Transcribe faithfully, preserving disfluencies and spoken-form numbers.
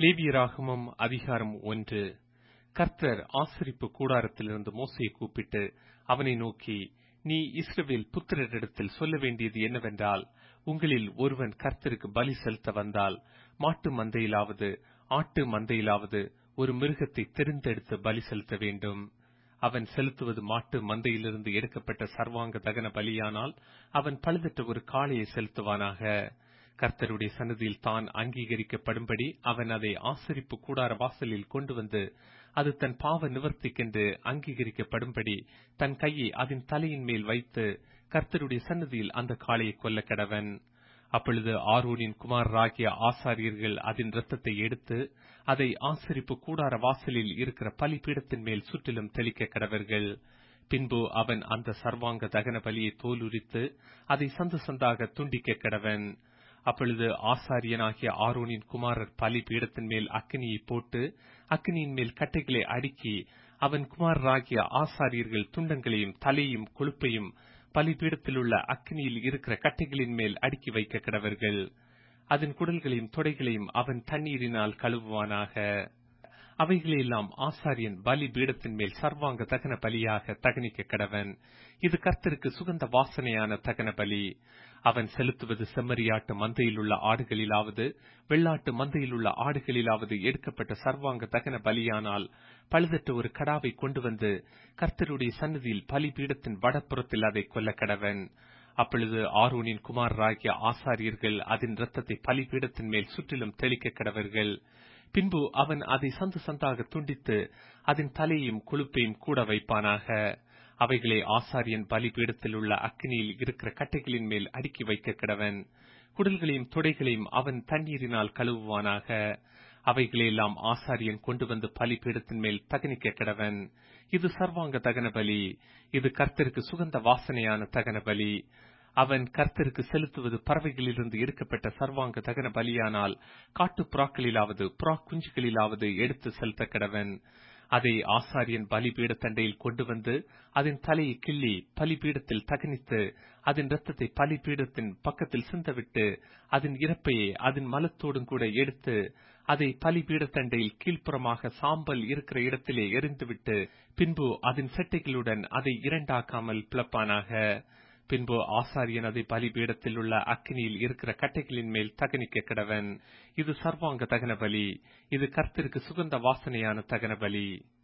லேவியராகமம் அதிகாரம் ஒன்று. கர்த்தர் ஆசரிப்பு கூடாரத்திலிருந்து மோசேயை கூப்பிட்டு அவனை நோக்கி, நீ இஸ்ரவேல் புத்திரரிடத்தில் சொல்ல வேண்டியது என்னவென்றால், உங்களில் ஒருவன் கர்த்தருக்கு பலி செலுத்த வந்தால், மாட்டு மந்தையிலாவது ஆட்டு மந்தையிலாவது ஒரு மிருகத்தை தெரிந்தெடுத்து பலி செலுத்த வேண்டும். அவன் செலுத்துவது மாட்டு மந்தையிலிருந்து எடுக்கப்பட்ட சர்வாங்க தகன பலியானால் அவன் பழுதற்ற ஒரு காளையை செலுத்துவானாக. கர்த்தருடைய சன்னதியில் தான் அங்கீகரிக்கப்படும்படி அவன் அதை ஆசரிப்பு கூடார வாசலில் கொண்டு வந்து, அது தன் பாவ நிவர்த்திக்கென்று அங்கீகரிக்கப்படும்படி தன் கையை அதன் தலையின் மேல் வைத்து கர்த்தருடைய சன்னதியில் அந்த காளையை கொல்ல கடவன். அப்பொழுது ஆரோனின் குமாரராகிய ஆசாரியர்கள் அதன் இரத்தத்தை எடுத்து அதை ஆசரிப்பு கூடார வாசலில் இருக்கிற பலிபீடத்தின் மேல் சுற்றிலும் தெளிக்க கடவர்கள். பின்பு அவன் அந்த சர்வாங்க தகன பலியை தோலுரித்து அதை சந்து சந்தாக துண்டிக்க கடவன். அப்பொழுது ஆசாரியனாகிய ஆரோனின் குமாரர் பலி பீடத்தின் மேல் அக்கினியை போட்டு அக்கினியின் மேல் கட்டைகளை அடுக்கி அவன் குமாரராகிய ஆசாரியர்கள் துண்டங்களையும் தலையையும் கொழுப்பையும் பலிபீடத்தில் உள்ள அக்கினியில் இருக்கிற கட்டைகளின் மேல் அடுக்கி வைக்க கடவர்கள். அதன் குடல்களையும் தொடைகளையும் அவன் தண்ணீரினால் கழுவுவானாக. அவைகளெல்லாம் ஆசாரியன் பலி பீடத்தின் மேல் சர்வாங்க தகன பலியாக தகனிக்க கடவன். இது கர்த்தருக்கு சுகந்த வாசனையான தகன பலி. அவன் செலுத்துவது செம்மறியாட்டு மந்தையில் உள்ள ஆடுகளிலாவது வெள்ளாட்டு மந்தையில் உள்ள ஆடுகளிலாவது எடுக்கப்பட்ட சர்வாங்க தகன பலியானால் பழுதற்ற ஒரு கடாவை கொண்டு வந்து கர்த்தருடைய சன்னதியில் பலி பீடத்தின் வடப்புறத்தில் அதை கொல்ல கடவன். அப்பொழுது ஆரோனின் குமாரராகிய ஆசாரியர்கள் அதன் இரத்தத்தை பலிபீடத்தின் மேல் சுற்றிலும் தெளிக்க கடவர்கள். பின்பு அவன் அதை சந்து சந்தாக துண்டித்து அதன் தலையையும் கொழுப்பையும் கூட வைப்பானாக. அவைகளை ஆசாரியன் பலிபீடத்தில் உள்ள அக்கினியில் இருக்கிற கட்டைகளின் மேல் அடுக்கி வைக்க கடவன். குடல்களையும் தொடைகளையும் அவன் தண்ணீரினால் கழுவுவானாக. அவைகளெல்லாம் ஆசாரியன் கொண்டு வந்து பலிபீடத்தின் மேல் தகனிக்க கடவன். இது சர்வாங்க தகன பலி. இது கர்த்தருக்கு சுகந்த வாசனையான தகன பலி. அவன் கர்த்தருக்கு செலுத்துவது பறவைகளிலிருந்து எடுக்கப்பட்ட சர்வாங்க தகன பலியானால் காட்டு புறாக்களிலாவது புறா குஞ்சுகளிலாவது எடுத்து செலுத்த கடவன். அதை ஆசாரியன் பலிபீட தண்டையில் கொண்டு வந்து அதன் தலையை கிள்ளி பலிபீடத்தில் தகனித்து அதன் இரத்தத்தை பலிபீடத்தின் பக்கத்தில் சிந்தவிட்டு அதன் இறப்பையை அதன் மலத்தோடும் கூட எடுத்து அதை பலிபீட தண்டையில் கீழ்ப்புறமாக சாம்பல் இருக்கிற இடத்திலே எரிந்துவிட்டு பின்பு அதன் செட்டைகளுடன் அதை இரண்டாக்காமல் பிளப்பானாக. பின்பு ஆசாரியன் அதை பலிபீடத்தில் உள்ள அக்கினியில் இருக்கிற கட்டைகளின் மேல் தகனிக்க கடவன். இது சர்வாங்க தகன பலி. இது கர்த்தருக்கு சுகந்த வாசனையான தகன பலி.